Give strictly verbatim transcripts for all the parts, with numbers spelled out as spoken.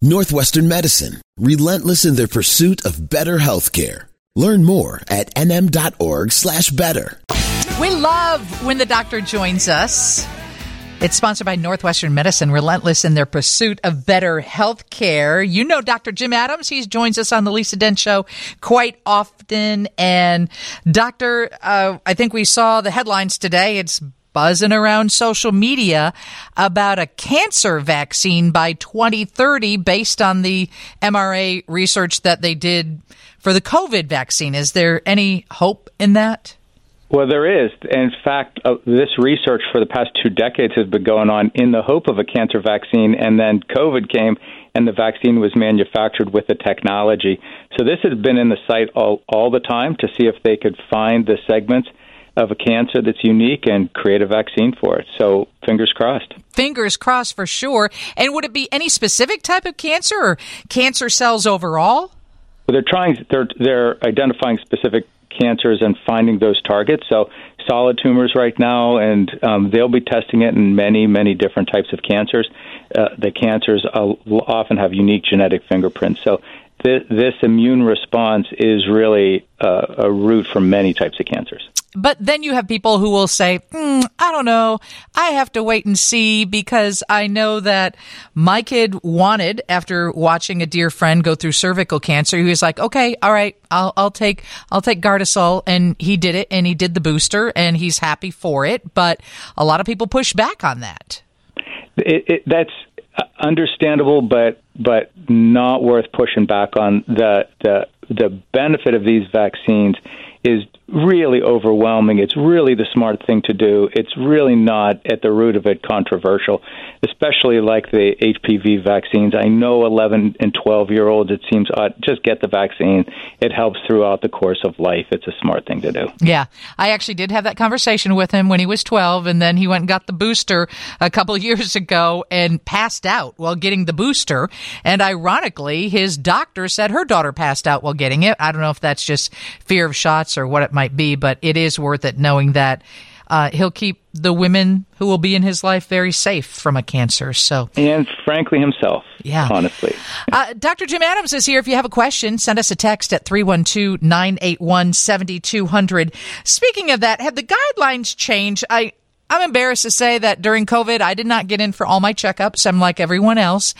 Northwestern Medicine, relentless in their pursuit of better healthcare. Learn more at nm.org slash better. We love when the doctor joins us. It's sponsored by Northwestern Medicine, relentless in their pursuit of better health care. You know Doctor Jim Adams. He joins us on the Lisa Dent Show quite often. And Doctor, uh, I think we saw the headlines today. It's buzzing around social media about a cancer vaccine by twenty thirty based on the M R A research that they did for the COVID vaccine. Is there any hope in that? Well, there is. In fact, uh, this research for the past two decades has been going on in the hope of a cancer vaccine, and then COVID came and the vaccine was manufactured with the technology. So this has been in the sight all, all the time to see if they could find the segments of a cancer that's unique and create a vaccine for it. So fingers crossed. Fingers crossed for sure. And would it be any specific type of cancer or cancer cells overall? Well, they're trying, they're, they're identifying specific cancers and finding those targets. So solid tumors right now, and um, they'll be testing it in many, many different types of cancers. Uh, the cancers uh, often have unique genetic fingerprints. So th- this immune response is really uh, a root for many types of cancers. But then you have people who will say, mm, I don't know, I have to wait and see because I know that my kid wanted, after watching a dear friend go through cervical cancer, he was like, okay, all right, I'll, I'll take, I'll take Gardasil. And he did it, and he did the booster, and he's happy for it. But a lot of people push back on that. It, it, that's understandable, but but not worth pushing back on. The the the benefit of these vaccines is really overwhelming. It's really the smart thing to do. It's really not at the root of it controversial, especially like the H P V vaccines. I know eleven and twelve year olds, it seems odd. Just get the vaccine. It helps throughout the course of life. It's a smart thing to do. Yeah. I actually did have that conversation with him when he was twelve, and then he went and got the booster a couple of years ago and passed out while getting the booster. And ironically, his doctor said her daughter passed out while getting it. I don't know if that's just fear of shots or what it might be, but it is worth it knowing that uh, he'll keep the women who will be in his life very safe from a cancer. So, and frankly, himself. Yeah, honestly. Uh, Doctor Jim Adams is here. If you have a question, send us a text at three one two, nine eight one, seven two zero zero. Speaking of that, have the guidelines changed? I. I'm embarrassed to say that during COVID, I did not get in for all my checkups. I'm like everyone else.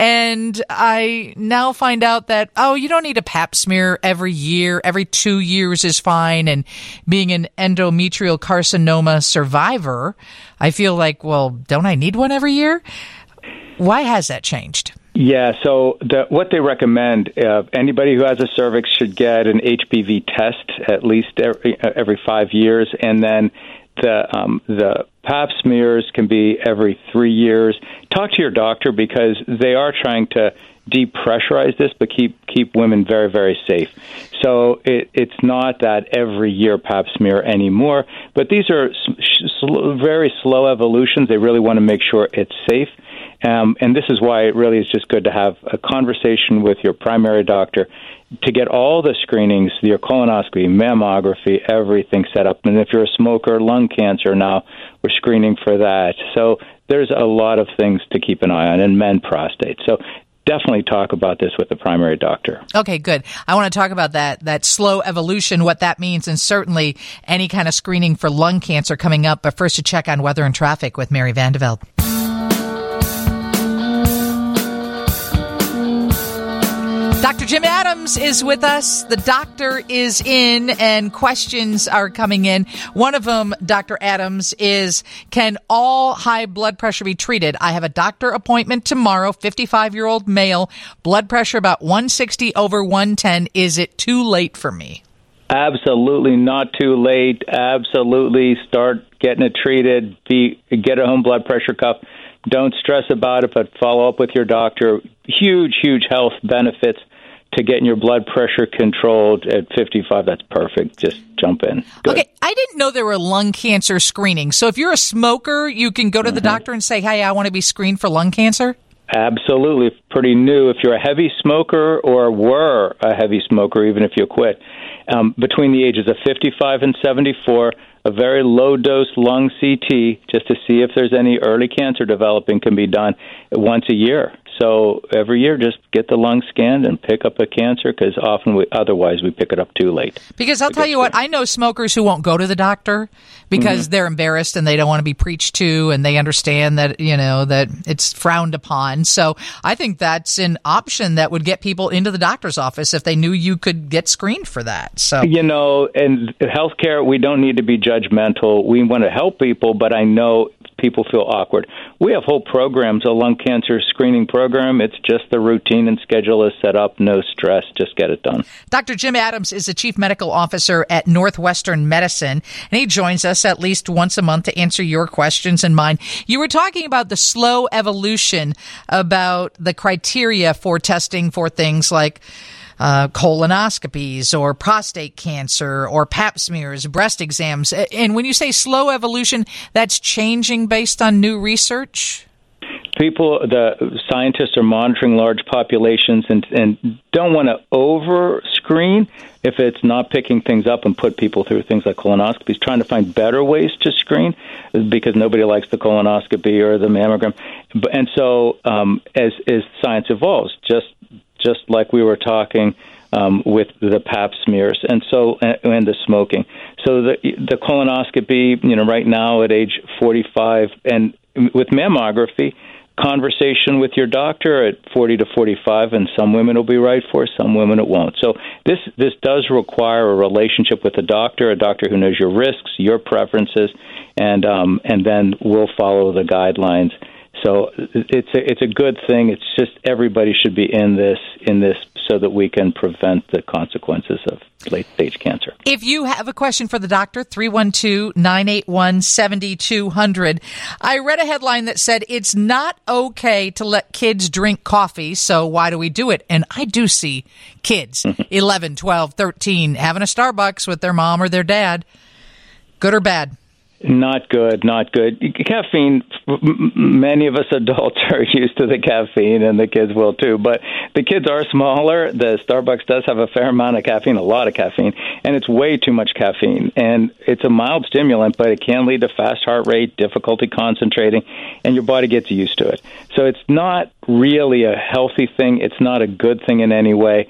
And I now find out that, oh, you don't need a pap smear every year. Every two years is fine. And being an endometrial carcinoma survivor, I feel like, well, don't I need one every year? Why has that changed? Yeah, so the, what they recommend, uh, anybody who has a cervix should get an H P V test at least every, every five years. And then The um, the pap smears can be every three years. Talk to your doctor because they are trying to depressurize this, but keep keep women very, very safe. So it, it's not that every year pap smear anymore, but these are sl- very slow evolutions. They really want to make sure it's safe. Um, and this is why it really is just good to have a conversation with your primary doctor to get all the screenings, your colonoscopy, mammography, everything set up. And if you're a smoker, lung cancer now, we're screening for that. So there's a lot of things to keep an eye on, and men prostate. So definitely talk about this with the primary doctor. Okay, good. I want to talk about that, that slow evolution, what that means, and certainly any kind of screening for lung cancer coming up. But first, to check on weather and traffic with Mary Vandeveld. Doctor Jim Adams is with us. The doctor is in, and questions are coming in. One of them, Doctor Adams, is, can all high blood pressure be treated? I have a doctor appointment tomorrow, fifty-five-year-old male, blood pressure about one sixty over one ten. Is it too late for me? Absolutely not too late. Absolutely start getting it treated. Be, get a home blood pressure cuff. Don't stress about it, but follow up with your doctor. Huge, huge health benefits to getting your blood pressure controlled at fifty-five. That's perfect. Just jump in. Good. Okay, I didn't know there were lung cancer screenings. So if you're a smoker, you can go to mm-hmm. the doctor and say, hey, I want to be screened for lung cancer? Absolutely. It's pretty new. If you're a heavy smoker or were a heavy smoker, even if you quit, um, between the ages of fifty-five and seventy-four, a very low-dose lung C T, just to see if there's any early cancer developing, can be done once a year. so every year, just get the lung scanned and pick up a cancer, because often we, otherwise we pick it up too late. Because I'll tell you what, I know smokers who won't go to the doctor because mm-hmm. they're embarrassed and they don't want to be preached to, and they understand that, you know, that it's frowned upon. So I think that's an option that would get people into the doctor's office if they knew you could get screened for that. So, you know, and healthcare, we don't need to be judgmental. We want to help people, but I know people feel awkward. We have whole programs, a lung cancer screening program. It's just the routine and schedule is set up, no stress, just get it done. Doctor Jim Adams is the Chief Medical Officer at Northwestern Medicine, and he joins us at least once a month to answer your questions and mine. You were talking about the slow evolution, about the criteria for testing for things like Uh, colonoscopies or prostate cancer or pap smears, breast exams. And when you say slow evolution, that's changing based on new research? People, the scientists are monitoring large populations and, and don't want to over-screen if it's not picking things up and put people through things like colonoscopies, trying to find better ways to screen because nobody likes the colonoscopy or the mammogram. And so um, as, as science evolves, just just like we were talking um, with the pap smears and so and, and the smoking. So the the colonoscopy, you know, right now at age forty-five, and with mammography, conversation with your doctor at forty to forty-five, and some women will be right for, some women it won't. So this this does require a relationship with a doctor, a doctor who knows your risks, your preferences, and um, and then will follow the guidelines. So it's a, it's a good thing. It's just everybody should be in this in this so that we can prevent the consequences of late-stage cancer. If you have a question for the doctor, three one two, nine eight one, seven two zero zero. I read a headline that said it's not okay to let kids drink coffee, so why do we do it? And I do see kids, eleven, twelve, thirteen, having a Starbucks with their mom or their dad. Good or bad? Not good, not good. Caffeine, many of us adults are used to the caffeine, and the kids will too. But the kids are smaller. The Starbucks does have a fair amount of caffeine, a lot of caffeine, and it's way too much caffeine. And it's a mild stimulant, but it can lead to fast heart rate, difficulty concentrating, and your body gets used to it. So it's not really a healthy thing. It's not a good thing in any way.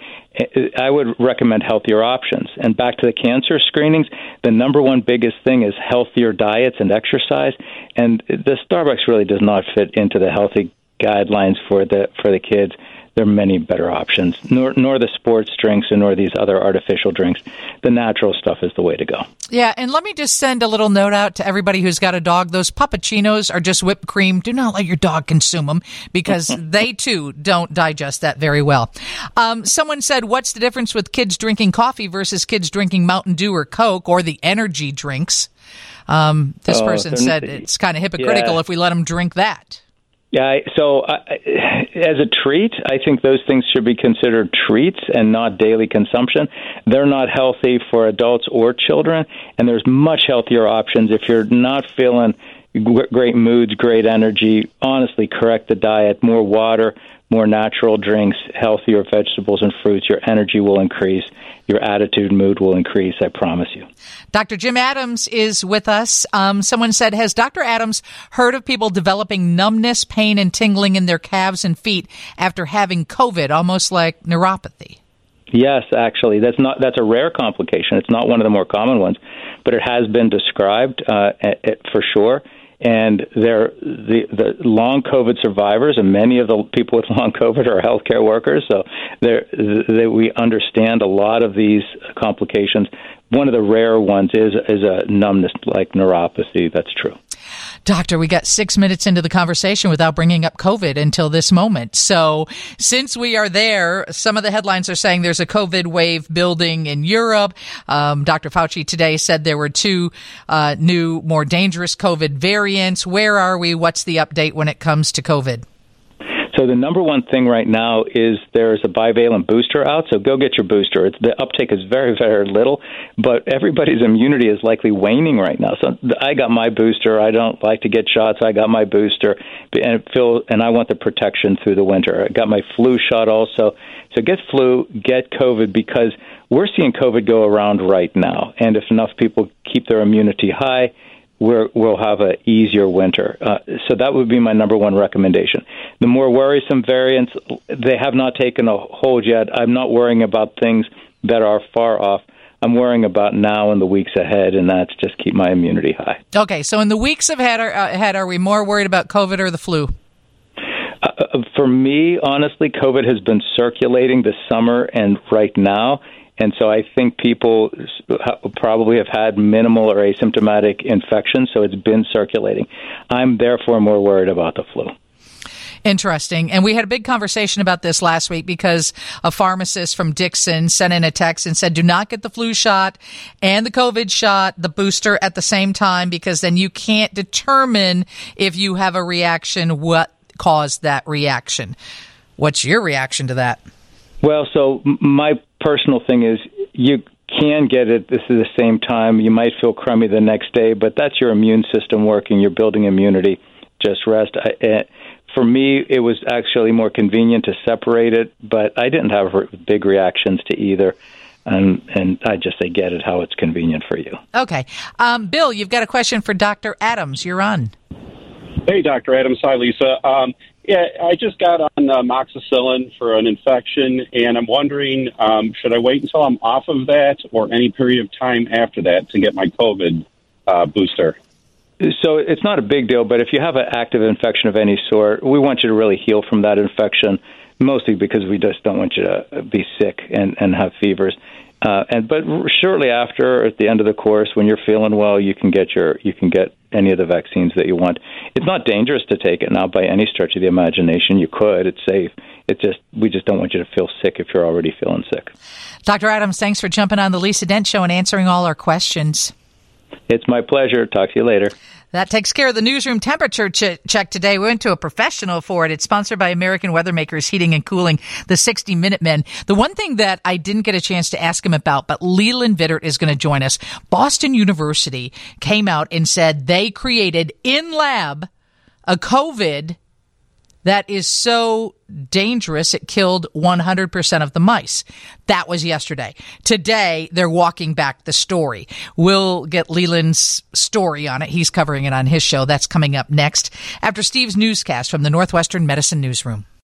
I would recommend healthier options. And back to the cancer screenings, the number one biggest thing is healthier diets and exercise. And the Starbucks really does not fit into the healthy guidelines for the for the kids. There are many better options, nor, nor the sports drinks and nor these other artificial drinks. The natural stuff is the way to go. Yeah, and let me just send a little note out to everybody who's got a dog. Those puppuccinos are just whipped cream. Do not let your dog consume them because they, too, don't digest that very well. Um, someone said, what's the difference with kids drinking coffee versus kids drinking Mountain Dew or Coke or the energy drinks? Um, this oh, person said it's kind of hypocritical yeah. if we let them drink that. Yeah, so uh, as a treat, I think those things should be considered treats and not daily consumption. They're not healthy for adults or children, and there's much healthier options. If you're not feeling great moods, great energy, honestly, correct the diet, more water, more natural drinks, healthier vegetables and fruits, your energy will increase. Your attitude, mood will increase, I promise you. Doctor Jim Adams is with us. Um, someone said, has Doctor Adams heard of people developing numbness, pain, and tingling in their calves and feet after having COVID, almost like neuropathy? Yes, actually. That's not that's a rare complication. It's not one of the more common ones, but it has been described uh, for sure. And they're, the, the long COVID survivors, and many of the people with long COVID are healthcare workers, so they're, they, we understand a lot of these complications. One of the rare ones is is a numbness like neuropathy. That's true. Doctor, we got six minutes into the conversation without bringing up COVID until this moment. So since we are there, some of the headlines are saying there's a COVID wave building in Europe. Um, Doctor Fauci today said there were two uh, new, more dangerous COVID variants. Where are we? What's the update when it comes to COVID? So the number one thing right now is there's a bivalent booster out, so go get your booster. It's, the uptake is very, very little, but everybody's immunity is likely waning right now. So I got my booster. I don't like to get shots. I got my booster, and feel, and I want the protection through the winter. I got my flu shot also. So get flu, get COVID, because we're seeing COVID go around right now, and if enough people keep their immunity high, we're, we'll have an easier winter. Uh, so that would be my number one recommendation. The more worrisome variants, they have not taken a hold yet. I'm not worrying about things that are far off. I'm worrying about now and the weeks ahead, and that's just keep my immunity high. Okay, so in the weeks ahead, are, ahead, are we more worried about COVID or the flu? Uh, for me, honestly, COVID has been circulating this summer and right now, and so I think people probably have had minimal or asymptomatic infection, so it's been circulating. I'm therefore more worried about the flu. Interesting. And we had a big conversation about this last week because a pharmacist from Dixon sent in a text and said, do not get the flu shot and the COVID shot, the booster at the same time, because then you can't determine if you have a reaction, what caused that reaction. What's your reaction to that? Well, so my personal thing is you can get it this is the same time. You might feel crummy the next day, but that's your immune system working. You're building immunity. Just rest. I, uh, For me, it was actually more convenient to separate it, but I didn't have big reactions to either. And, and I just say get it how it's convenient for you. Okay. Um, Bill, you've got a question for Doctor Adams. You're on. Hey, Doctor Adams. Hi, Lisa. Um, yeah, I just got on uh, amoxicillin for an infection, and I'm wondering, um, should I wait until I'm off of that or any period of time after that to get my COVID uh, booster? So it's not a big deal, but if you have an active infection of any sort, we want you to really heal from that infection, mostly because we just don't want you to be sick and, and have fevers. Uh, and but shortly after, at the end of the course, when you're feeling well, you can get your you can get any of the vaccines that you want. It's not dangerous to take it now by any stretch of the imagination. You could. It's safe. It's just we just don't want you to feel sick if you're already feeling sick. Doctor Adams, thanks for jumping on the Lisa Dent Show and answering all our questions. It's my pleasure. Talk to you later. That takes care of the newsroom temperature ch- check today. We went to a professional for it. It's sponsored by American Weathermakers Heating and Cooling, the sixty minute men. The one thing that I didn't get a chance to ask him about, but Leland Vittert is going to join us. Boston University came out and said they created in lab a COVID that is so dangerous it killed one hundred percent of the mice. That was yesterday. Today, they're walking back the story. We'll get Leland's story on it. He's covering it on his show. That's coming up next after Steve's newscast from the Northwestern Medicine Newsroom.